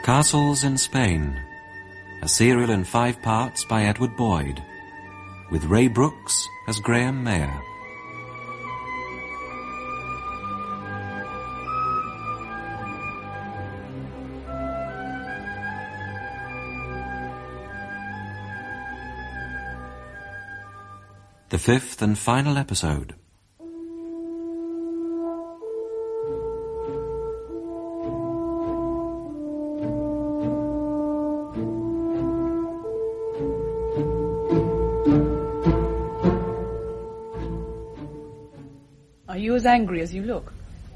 Castles in Spain, a serial in 5 parts by Edward Boyd, with Ray Brooks as Graham Mayer. The 5th and final episode. Are you as angry as you look?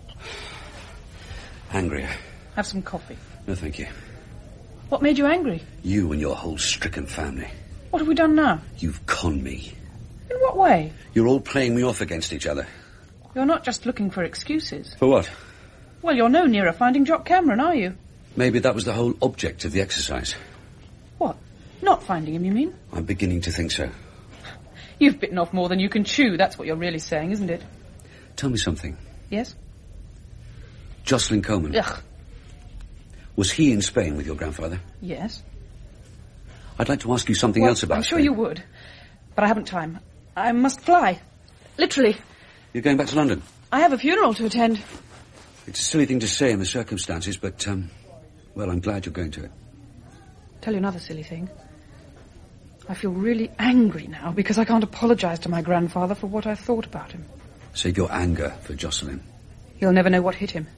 Angrier. Have some coffee. No, thank you. What made you angry? You and your whole stricken family. What have we done now? You've conned me. In what way? You're all playing me off against each other. You're not just looking for excuses. For what? Well, you're no nearer finding Jock Cameron, are you? Maybe that was the whole object of the exercise. What? Not finding him, you mean? I'm beginning to think so. You've bitten off more than you can chew, that's what you're really saying, isn't it? Tell me something. Yes? Jocelyn Coleman. Ugh. Was he in Spain with your grandfather? Yes. I'd like to ask you something else about I'm sure Spain. you would. But I haven't time. I must fly. Literally. You're going back to London? I have a funeral to attend. It's a silly thing to say in the circumstances, but, well, I'm glad you're going to it. Tell you another silly thing. I feel really angry now because I can't apologise to my grandfather for what I thought about him. Save your anger for Jocelyn. He'll never know what hit him.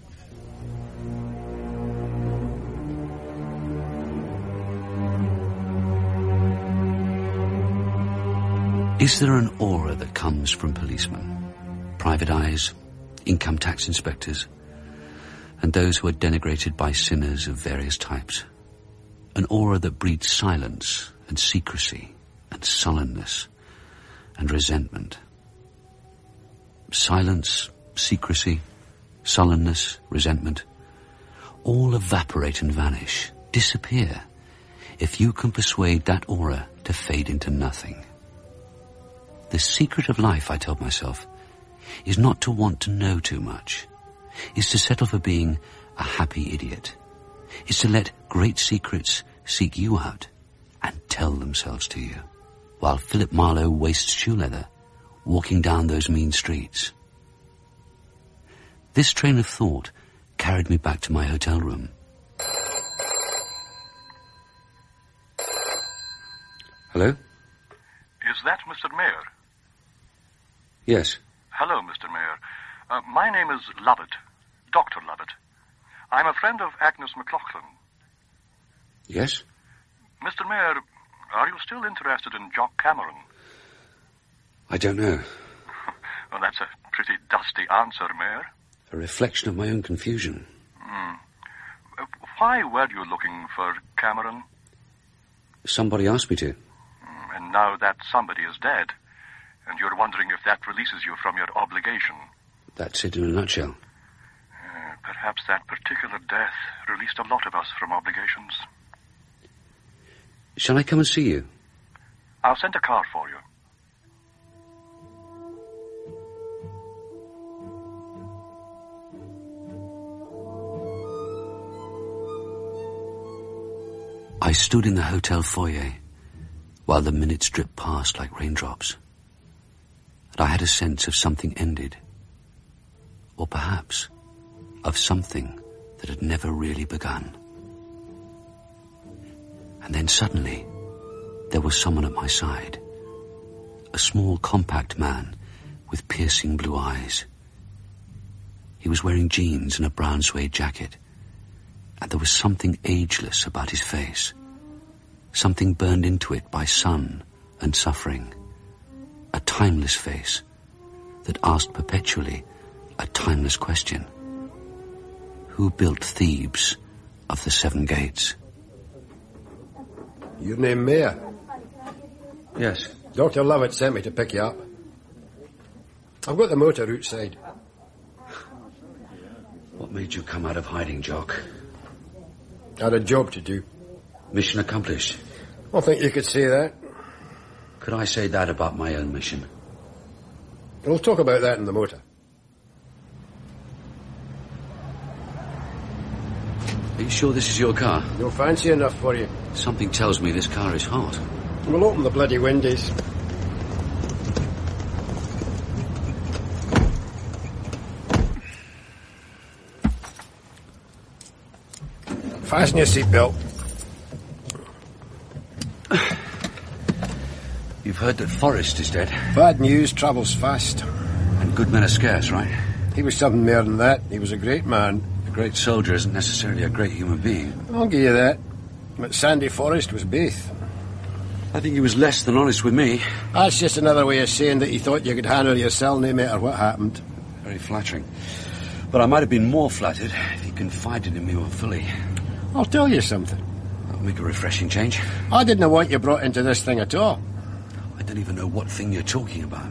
Is there an aura that comes from policemen, private eyes, income tax inspectors, and those who are denigrated by sinners of various types? An aura that breeds silence and secrecy and sullenness and resentment. Silence, secrecy, sullenness, resentment, all evaporate and vanish, disappear, if you can persuade that aura to fade into nothing. The secret of life, I told myself, is not to want to know too much, is to settle for being a happy idiot, is to let great secrets seek you out and tell themselves to you, while Philip Marlowe wastes shoe leather, walking down those mean streets. This train of thought carried me back to my hotel room. Hello? Is that Mr. Mayer? Yes. Hello, Mr. Mayer. My name is Lovett, Dr. Lovett. I'm a friend of Agnes McLaughlin. Yes? Mr. Mayer, are you still interested in Jock Cameron? I don't know. Well, that's a pretty dusty answer, Mayer. A reflection of my own confusion. Why were you looking for Cameron? Somebody asked me to. And now that somebody is dead, and you're wondering if that releases you from your obligation. That's it in a nutshell. Perhaps that particular death released a lot of us from obligations. Shall I come and see you? I'll send a car for you. I stood in the hotel foyer while the minutes dripped past like raindrops. And I had a sense of something ended, or perhaps of something that had never really begun. And then suddenly, there was someone at my side, a small, compact man with piercing blue eyes. He was wearing jeans and a brown suede jacket, and there was something ageless about his face, something burned into it by sun and suffering, a timeless face that asked perpetually a timeless question. Who built Thebes of the 7 gates? Your name Mayer? Yes. Dr. Lovett sent me to pick you up. I've got the motor outside. What made you come out of hiding, Jock? I had a job to do. Mission accomplished. I think you could say that. Could I say that about my own mission? We'll talk about that in the motor. Are you sure this is your car? No fancy enough for you. Something tells me this car is hot. We'll open the bloody windows. Fasten your seatbelt. You've heard that Forrest is dead. Bad news travels fast. And good men are scarce, right? He was something more than that. He was a great man. A great soldier isn't necessarily a great human being. I'll give you that. But Sandy Forrest was both. I think he was less than honest with me. That's just another way of saying that he thought you could handle yourself no matter what happened. Very flattering. But I might have been more flattered if he confided in me more fully. I'll tell you something. That'll make a refreshing change. I didn't want you brought into this thing at all. I don't even know what thing you're talking about.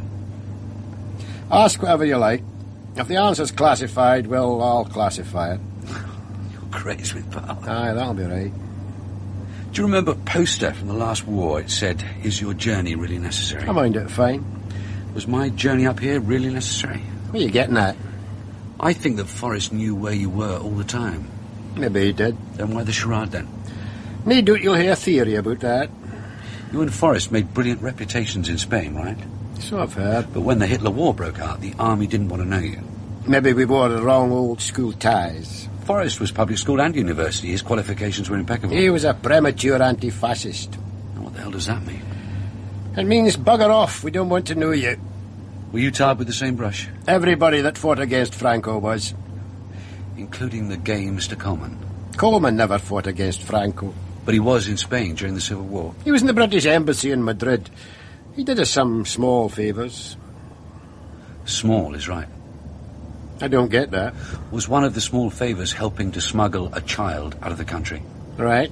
Ask whatever you like. If the answer's classified, well, I'll classify it. You're crazed with power. Aye, that'll be right. Do you remember a poster from the last war? It said, "Is your journey really necessary?" I mind it fine. Was my journey up here really necessary? What are you getting at? I think that Forrest knew where you were all the time. Maybe he did. Then why the charade then? No doubt you'll hear a theory about that. You and Forrest made brilliant reputations in Spain, right? So I've heard. But when the Hitler War broke out, the army didn't want to know you. Maybe we wore the wrong old school ties. Forrest was public school and university. His qualifications were impeccable. He was a premature anti-fascist. Now, what the hell does that mean? It means bugger off. We don't want to know you. Were you tarred with the same brush? Everybody that fought against Franco was. Including the gay Mr. Coleman. Coleman never fought against Franco. But he was in Spain during the Civil War. He was in the British Embassy in Madrid. He did us some small favours. Small is right. I don't get that. Was one of the small favours helping to smuggle a child out of the country? Right.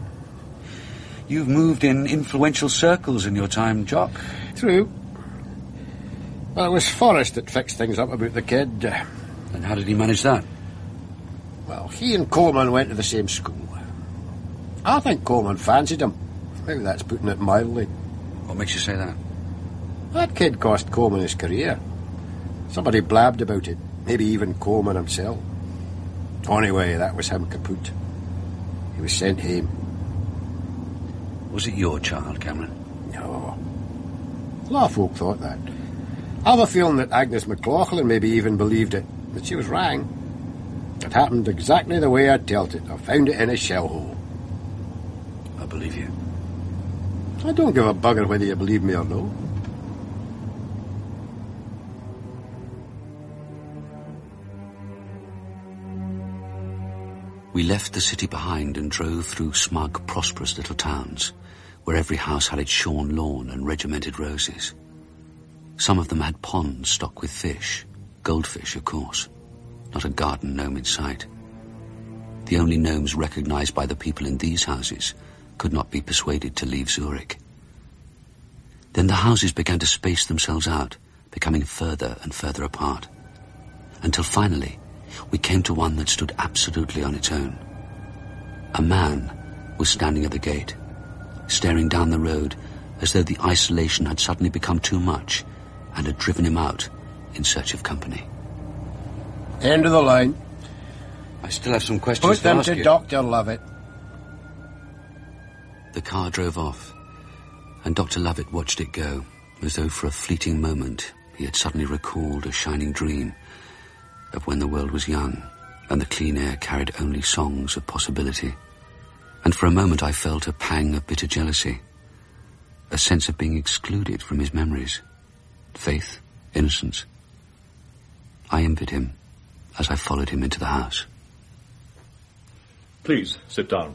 You've moved in influential circles in your time, Jock. True. Well, it was Forrest that fixed things up about the kid. And how did he manage that? Well, he and Coleman went to the same school. I think Coleman fancied him. Maybe that's putting it mildly. What makes you say that? That kid cost Coleman his career. Somebody blabbed about it. Maybe even Coleman himself. Anyway, that was him kaput. He was sent home. Was it your child, Cameron? No. A lot of folk thought that. I have a feeling that Agnes McLaughlin maybe even believed it, that she was wrong. It happened exactly the way I telled it. I found it in a shell hole. I believe you. I don't give a bugger whether you believe me or no. We left the city behind and drove through smug, prosperous little towns, where every house had its shorn lawn and regimented roses. Some of them had ponds stocked with fish, goldfish, of course. Not a garden gnome in sight. The only gnomes recognized by the people in these houses could not be persuaded to leave Zurich. Then the houses began to space themselves out, becoming further and further apart, until finally we came to one that stood absolutely on its own. A man was standing at the gate, staring down the road as though the isolation had suddenly become too much and had driven him out in search of company. End of the line. I still have some questions Put to them ask to you. Dr. Lovett. The car drove off, and Dr. Lovett watched it go, as though for a fleeting moment he had suddenly recalled a shining dream of when the world was young and the clean air carried only songs of possibility. And for a moment I felt a pang of bitter jealousy, a sense of being excluded from his memories, faith, innocence. I envied him as I followed him into the house. Please, sit down.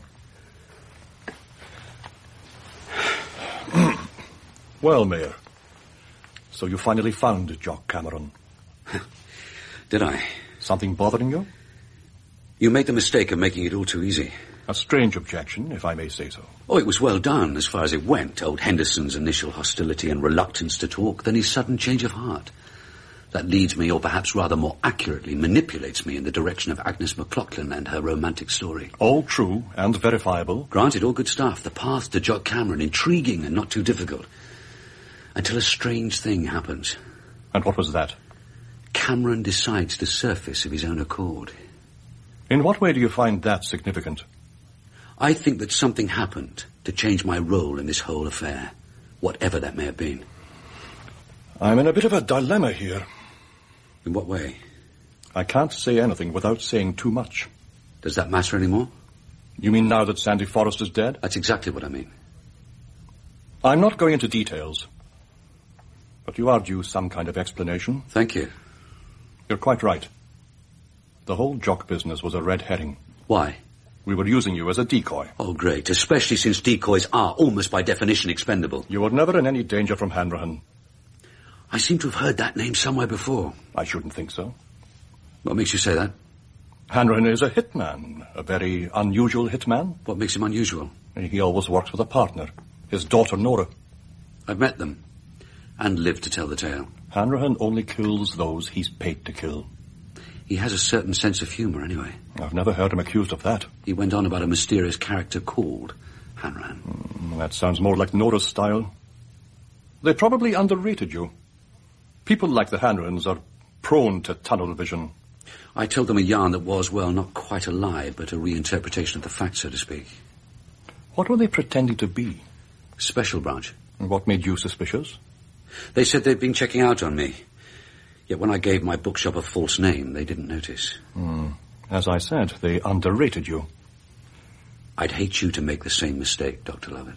Well, Mayor, so you finally found Jock Cameron. Did I? Something bothering you? You made the mistake of making it all too easy. A strange objection, if I may say so. Oh, it was well done as far as it went. Old Henderson's initial hostility and reluctance to talk, then his sudden change of heart. That leads me, or perhaps rather more accurately, manipulates me in the direction of Agnes McLaughlin and her romantic story. All true and verifiable. Granted, all good stuff. The path to Jock Cameron, intriguing and not too difficult. Until a strange thing happens. And what was that? Cameron decides to surface of his own accord. In what way do you find that significant? I think that something happened to change my role in this whole affair, whatever that may have been. I'm in a bit of a dilemma here. In what way? I can't say anything without saying too much. Does that matter anymore? You mean now that Sandy Forrest is dead? That's exactly what I mean. I'm not going into details, but you are due some kind of explanation. Thank you. You're quite right. The whole Jock business was a red herring. Why? We were using you as a decoy. Oh, great, especially since decoys are, almost by definition, expendable. You were never in any danger from Hanrahan. I seem to have heard that name somewhere before. I shouldn't think so. What makes you say that? Hanrahan is a hitman, a very unusual hitman. What makes him unusual? He always works with a partner, his daughter Nora. I've met them, and lived to tell the tale. Hanrahan only kills those he's paid to kill. He has a certain sense of humour, anyway. I've never heard him accused of that. He went on about a mysterious character called Hanrahan. That sounds more like Nora's style. They probably underrated you. People like the Hanrahans are prone to tunnel vision. I told them a yarn that was, well, not quite a lie, but a reinterpretation of the facts, so to speak. What were they pretending to be? Special branch. And what made you suspicious? They said they'd been checking out on me. Yet when I gave my bookshop a false name, they didn't notice. As I said, they underrated you. I'd hate you to make the same mistake, Dr. Lovett.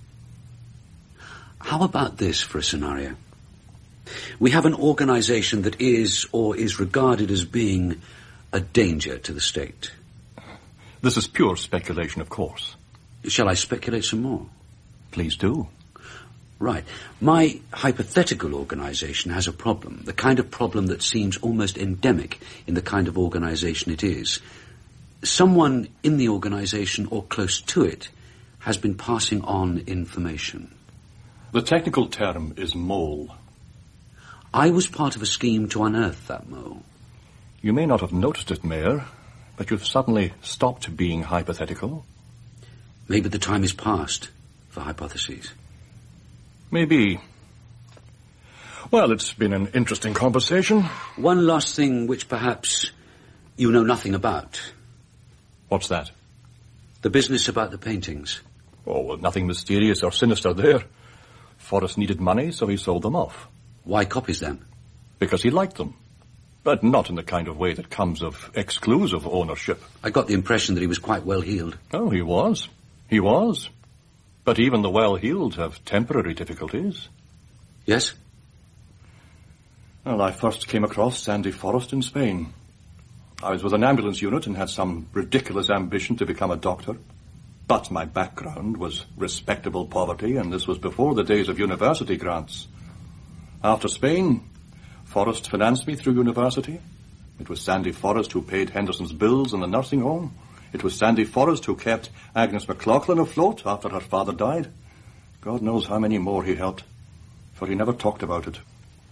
How about this for a scenario? We have an organization that is, or is regarded as being, a danger to the state. This is pure speculation, of course. Shall I speculate some more? Please do. Right. My hypothetical organization has a problem, the kind of problem that seems almost endemic in the kind of organization it is. Someone in the organization or close to it has been passing on information. The technical term is mole. I was part of a scheme to unearth that mole. You may not have noticed it, Mayor, but you've suddenly stopped being hypothetical. Maybe the time is past for hypotheses. Maybe. Well, it's been an interesting conversation. One last thing which perhaps you know nothing about. What's that? The business about the paintings. Oh, well, nothing mysterious or sinister there. Forrest needed money, so he sold them off. Why copies them? Because he liked them. But not in the kind of way that comes of exclusive ownership. I got the impression that he was quite well-heeled. Oh, he was. He was. But even the well-heeled have temporary difficulties. Yes? Well, I first came across Sandy Forrest in Spain. I was with an ambulance unit and had some ridiculous ambition to become a doctor. But my background was respectable poverty, and this was before the days of university grants. After Spain, Forrest financed me through university. It was Sandy Forrest who paid Henderson's bills in the nursing home. It was Sandy Forrest who kept Agnes McLaughlin afloat after her father died. God knows how many more he helped, for he never talked about it.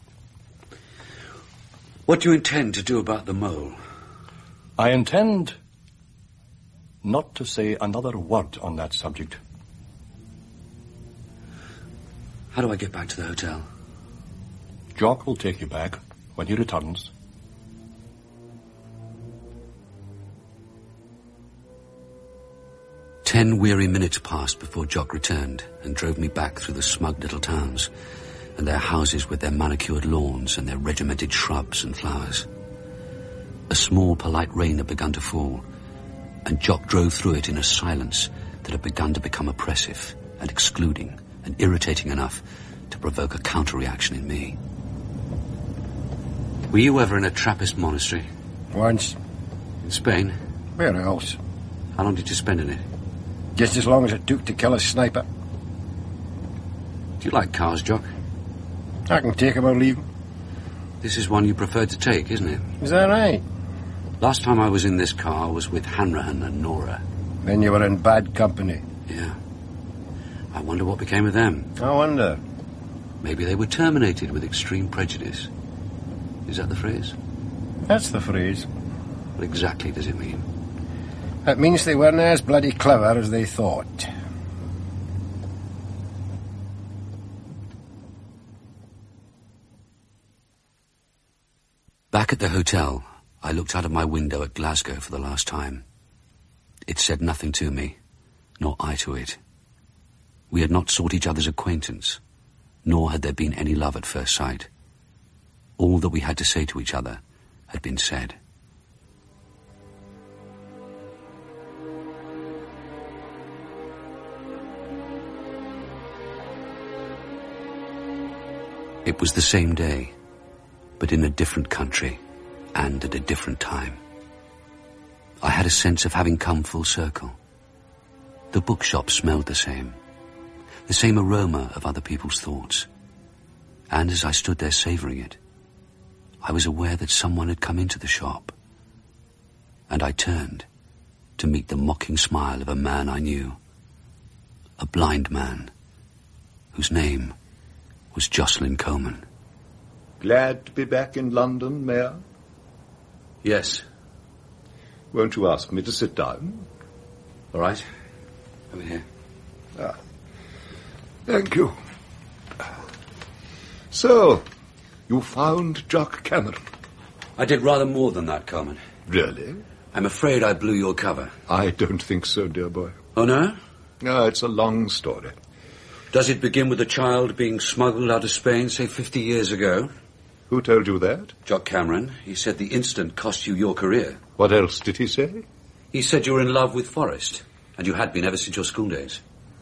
What do you intend to do about the mole? I intend not to say another word on that subject. How do I get back to the hotel? Jock will take you back when he returns. Ten weary minutes passed before Jock returned and drove me back through the smug little towns and their houses with their manicured lawns and their regimented shrubs and flowers. A small, polite rain had begun to fall, and Jock drove through it in a silence that had begun to become oppressive and excluding and irritating enough to provoke a counter-reaction in me. Were you ever in a Trappist monastery? Once. In Spain? Where else? How long did you spend in it? Just as long as it took to kill a sniper. Do you like cars, Jock? I can take 'em or leave 'em. This is one you prefer to take, isn't it? Is that right? Last time I was in this car was with Hanrahan and Nora. Then you were in bad company. Yeah. I wonder what became of them. I wonder. Maybe they were terminated with extreme prejudice. Is that the phrase? That's the phrase. What exactly does it mean? That means they weren't as bloody clever as they thought. Back at the hotel, I looked out of my window at Glasgow for the last time. It said nothing to me, nor I to it. We had not sought each other's acquaintance, nor had there been any love at first sight. All that we had to say to each other had been said. It was the same day, but in a different country and at a different time. I had a sense of having come full circle. The bookshop smelled the same aroma of other people's thoughts. And as I stood there savouring it, I was aware that someone had come into the shop. And I turned to meet the mocking smile of a man I knew, a blind man, whose name was Jocelyn Coman. Glad to be back in London, Mayor? Yes. Won't you ask me to sit down? All right. Over here. Thank you. So, you found Jock Cameron? I did rather more than that, Coman. Really? I'm afraid I blew your cover. I don't think so, dear boy. Oh, no? No, it's a long story. Does it begin with a child being smuggled out of Spain, say, 50 years ago? Who told you that? Jock Cameron. He said the incident cost you your career. What else did he say? He said you were in love with Forrest, and you had been ever since your school days.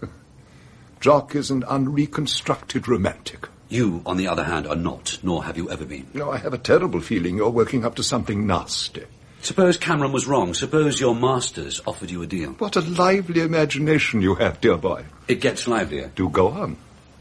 Jock is an unreconstructed romantic. You, on the other hand, are not, nor have you ever been. No, I have a terrible feeling you're working up to something nasty. Suppose Cameron was wrong. Suppose your masters offered you a deal. What a lively imagination you have, dear boy. It gets livelier. Do go on.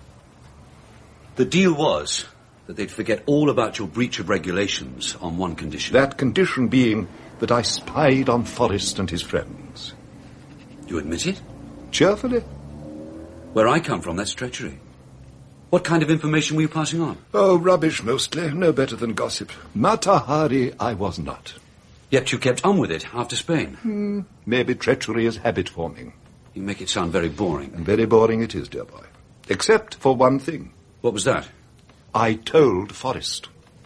The deal was that they'd forget all about your breach of regulations on one condition. That condition being that I spied on Forrest and his friends. You admit it? Cheerfully. Where I come from, that's treachery. What kind of information were you passing on? Oh, rubbish mostly. No better than gossip. Mata Hari I was not. Yet you kept on with it after Spain. Maybe treachery is habit-forming. You make it sound very boring. And very boring it is, dear boy. Except for one thing. What was that? I told Forrest.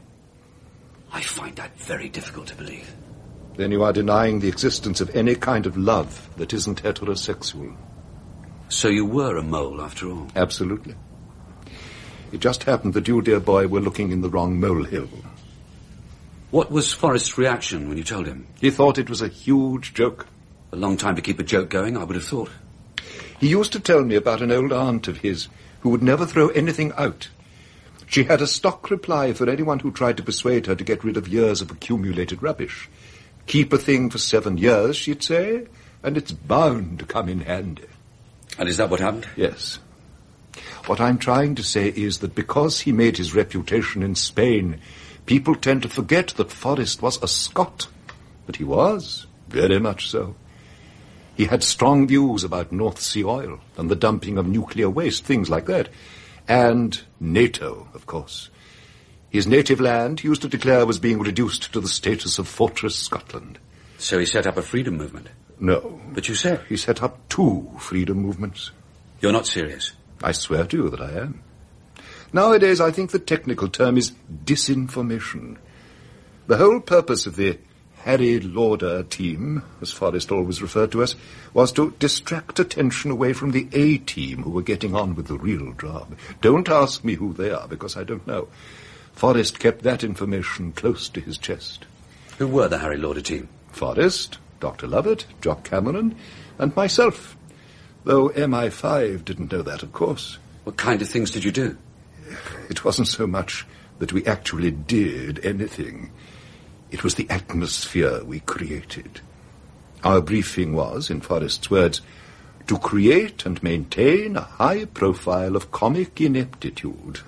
I find that very difficult to believe. Then you are denying the existence of any kind of love that isn't heterosexual. So you were a mole, after all? Absolutely. It just happened that you, dear boy, were looking in the wrong molehill. What was Forrest's reaction when you told him? He thought it was a huge joke. A long time to keep a joke going, I would have thought. He used to tell me about an old aunt of his who would never throw anything out. She had a stock reply for anyone who tried to persuade her to get rid of years of accumulated rubbish. Keep a thing for 7 years, she'd say, and it's bound to come in handy. And is that what happened? Yes. What I'm trying to say is that because he made his reputation in Spain, people tend to forget that Forrest was a Scot. But he was, very much so. He had strong views about North Sea oil and the dumping of nuclear waste, things like that. And NATO, of course. His native land, he used to declare, was being reduced to the status of Fortress Scotland. So he set up a freedom movement? No. But you said... He set up 2 freedom movements. You're not serious? I swear to you that I am. Nowadays, I think the technical term is disinformation. The whole purpose of the Harry Lauder team, as Forrest always referred to us, was to distract attention away from the A-team who were getting on with the real job. Don't ask me who they are, because I don't know. Forrest kept that information close to his chest. Who were the Harry Lauder team? Forrest, Dr. Lovett, Jock Cameron, and myself. Though MI5 didn't know that, of course. What kind of things did you do? It wasn't so much that we actually did anything. It was the atmosphere we created. Our briefing was, in Forrest's words, to create and maintain a high profile of comic ineptitude.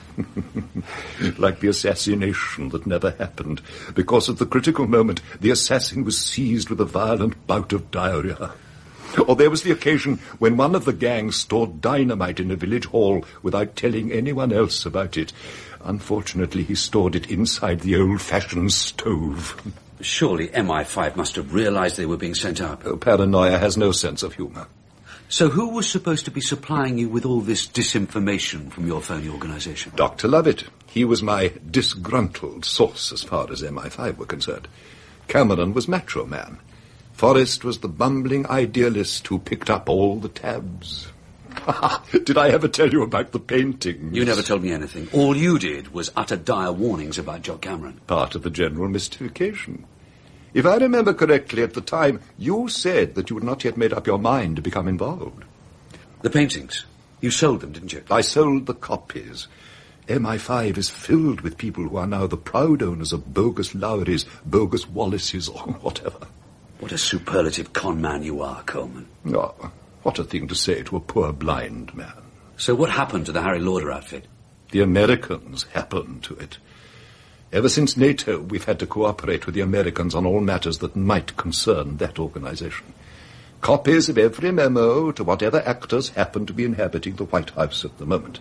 Like the assassination that never happened, because at the critical moment the assassin was seized with a violent bout of diarrhea. Or there was the occasion when one of the gang stored dynamite in a village hall without telling anyone else about it. Unfortunately, he stored it inside the old-fashioned stove. Surely MI5 must have realized they were being sent up. Oh, paranoia has no sense of humor. So who was supposed to be supplying you with all this disinformation from your phony organization? Dr. Lovett. He was my disgruntled source as far as MI5 were concerned. Cameron was macho man. Forrest was the bumbling idealist who picked up all the tabs. Did I ever tell you about the paintings? You never told me anything. All you did was utter dire warnings about Jock Cameron. Part of the general mystification. If I remember correctly, at the time, you said that you had not yet made up your mind to become involved. The paintings? You sold them, didn't you? I sold the copies. MI5 is filled with people who are now the proud owners of bogus Lowrys, bogus Wallaces, or whatever. What a superlative con man you are, Coleman. Oh, what a thing to say to a poor blind man. So what happened to the Harry Lauder outfit? The Americans happened to it. Ever since NATO, we've had to cooperate with the Americans on all matters that might concern that organization. Copies of every memo to whatever actors happen to be inhabiting the White House at the moment.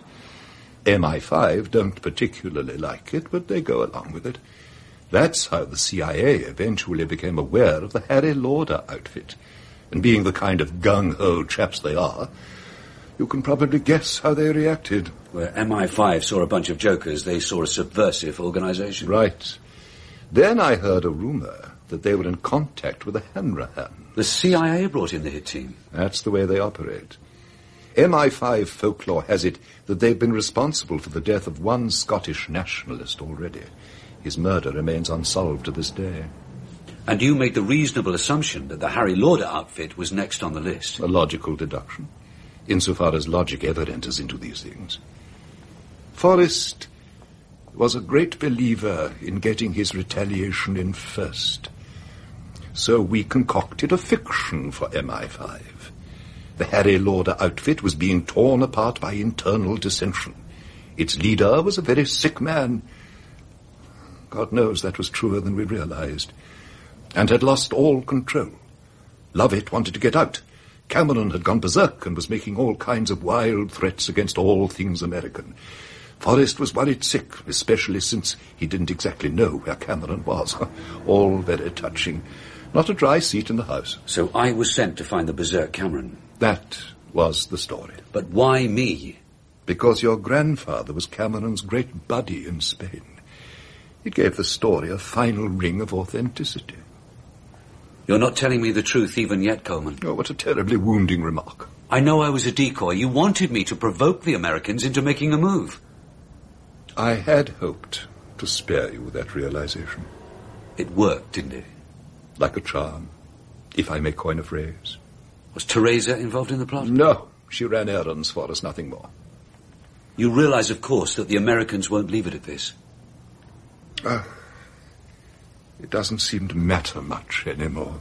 MI5 don't particularly like it, but they go along with it. That's how the CIA eventually became aware of the Harry Lauder outfit. And being the kind of gung-ho chaps they are, you can probably guess how they reacted. Where MI5 saw a bunch of jokers, they saw a subversive organization. Right. Then I heard a rumor that they were in contact with the Hanrahan. The CIA brought in the hit team. That's the way they operate. MI5 folklore has it that they've been responsible for the death of one Scottish nationalist already. His murder remains unsolved to this day. And you made the reasonable assumption that the Harry Lauder outfit was next on the list. A logical deduction, insofar as logic ever enters into these things. Forrest was a great believer in getting his retaliation in first. So we concocted a fiction for MI5. The Harry Lauder outfit was being torn apart by internal dissension. Its leader was a very sick man. God knows that was truer than we realized. And had lost all control. Lovett wanted to get out. Cameron had gone berserk and was making all kinds of wild threats against all things American. Forrest was worried sick, especially since he didn't exactly know where Cameron was. All very touching. Not a dry seat in the house. So I was sent to find the berserk Cameron. That was the story. But why me? Because your grandfather was Cameron's great buddy in Spain. It gave the story a final ring of authenticity. You're not telling me the truth even yet, Coleman. Oh, what a terribly wounding remark. I know I was a decoy. You wanted me to provoke the Americans into making a move. I had hoped to spare you that realization. It worked, didn't it? Like a charm, if I may coin a phrase. Was Teresa involved in the plot? No, she ran errands for us, nothing more. You realize, of course, that the Americans won't leave it at this. It doesn't seem to matter much anymore.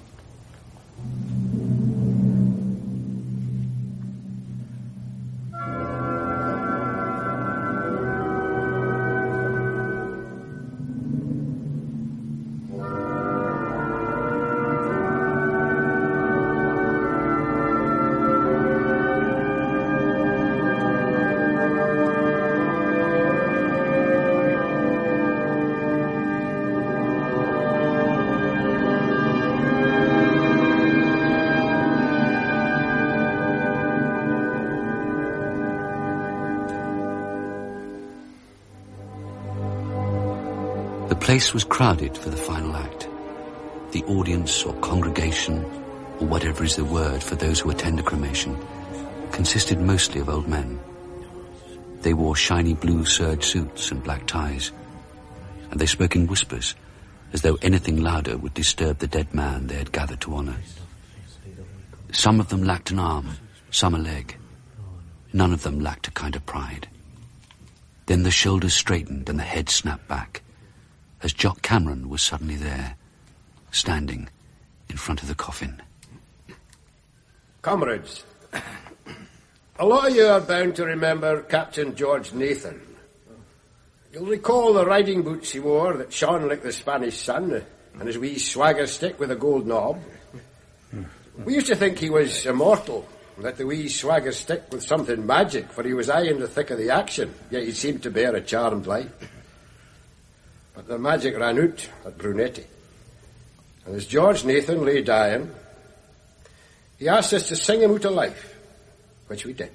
The place was crowded for the final act. The audience or congregation, or whatever is the word for those who attend a cremation, consisted mostly of old men. They wore shiny blue serge suits and black ties, and they spoke in whispers, as though anything louder would disturb the dead man they had gathered to honor. Some of them lacked an arm, some a leg. None of them lacked a kind of pride. Then the shoulders straightened and the head snapped back, as Jock Cameron was suddenly there, standing in front of the coffin. Comrades, a lot of you are bound to remember Captain George Nathan. You'll recall the riding boots he wore that shone like the Spanish sun, and his wee swagger stick with a gold knob. We used to think he was immortal, that the wee swagger stick was something magic, for he was aye in the thick of the action, yet he seemed to bear a charmed life. But the magic ran out at Brunetti. And as George Nathan lay dying, he asked us to sing him out of life, which we did.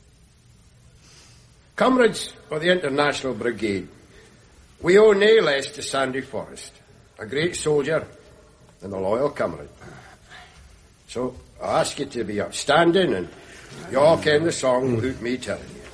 Comrades of the International Brigade, we owe nae less to Sandy Forrest, a great soldier, and a loyal comrade. So I ask you to be upstanding, and you all ken the song without me telling you.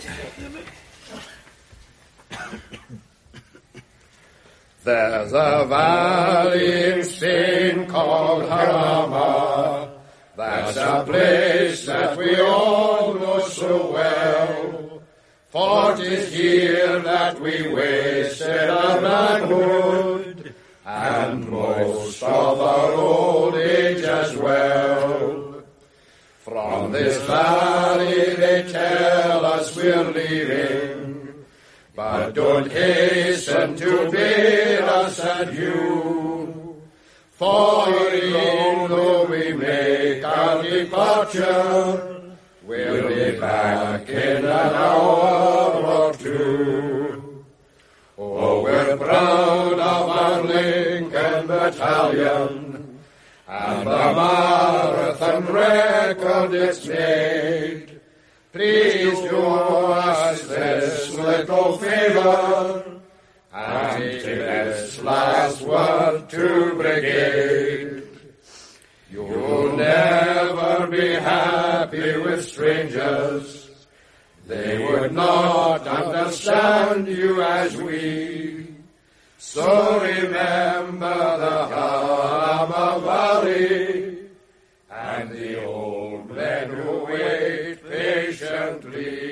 There's a valley in Spain called Jarama. That's a place that we all know so well. For 'tis here that we wasted our manhood, and most of our old age as well. From this valley they tell us we're leaving, but don't hasten to bid us adieu. For even though we make our departure, we'll be back in an hour or two. Oh, we're proud of our Lincoln Battalion, and the marathon record it's made. Please do us this little favor, and take this last word to brigade. You'll never be happy with strangers. They would not understand you as we. So remember the Jarama Valley and the old men who wait patiently.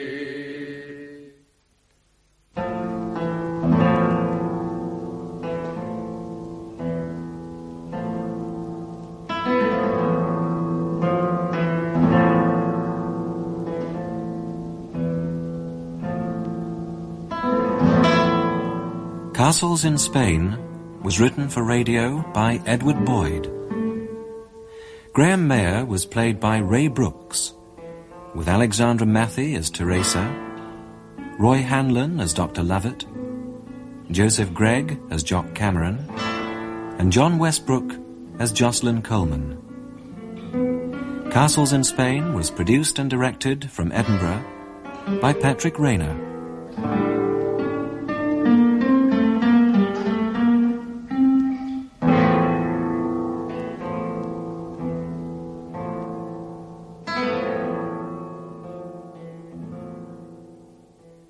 Castles in Spain was written for radio by Edward Boyd. Graham Mayer was played by Ray Brooks, with Alexandra Matthey as Teresa, Roy Hanlon as Dr. Lovett, Joseph Gregg as Jock Cameron, and John Westbrook as Jocelyn Coleman. Castles in Spain was produced and directed from Edinburgh by Patrick Rayner.